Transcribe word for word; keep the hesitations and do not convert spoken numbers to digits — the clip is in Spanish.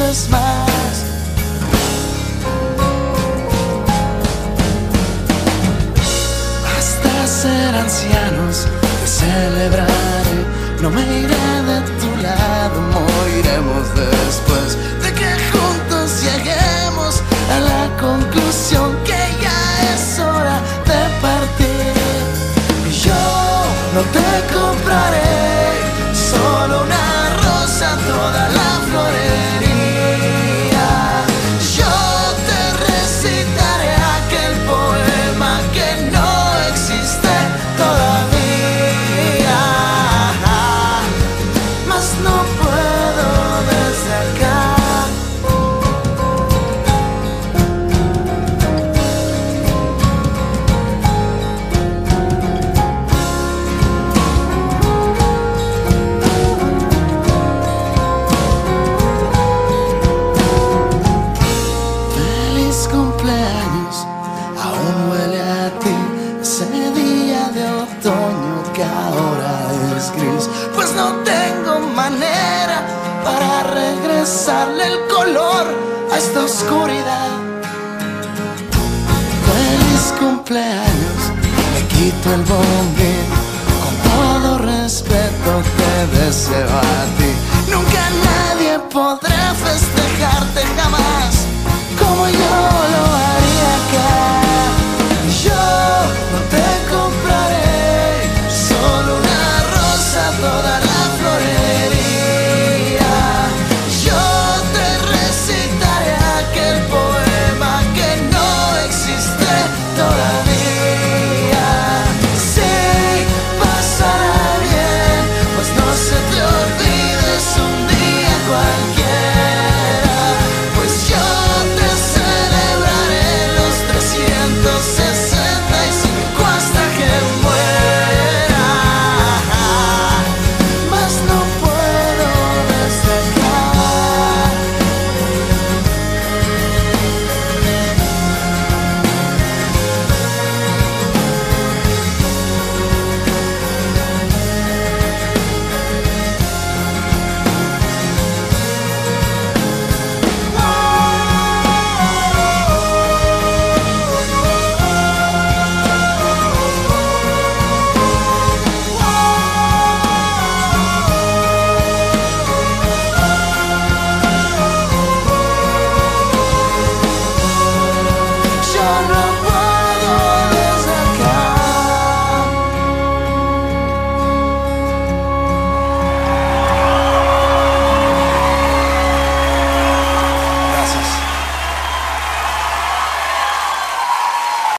vez más. Hasta ser ancianos te celebraré, no me iré de tu lado, moriremos después de que juntos lleguemos a la conclusión que ya es hora de partir. Y yo no te compraré solo una rosa, toda la florería. Yo te recitaré aquel poema que no existe todavía, mas no puedo desde acá. Feliz cumpleaños, aún huele a ti ese día de otoño que ahora es gris, pues no tengo manera para regresarle el color a esta oscuridad. Feliz cumpleaños, me quito el bombín, con todo respeto te deseo a ti. Nunca nadie podrá festejarte jamás como yo lo haría acá.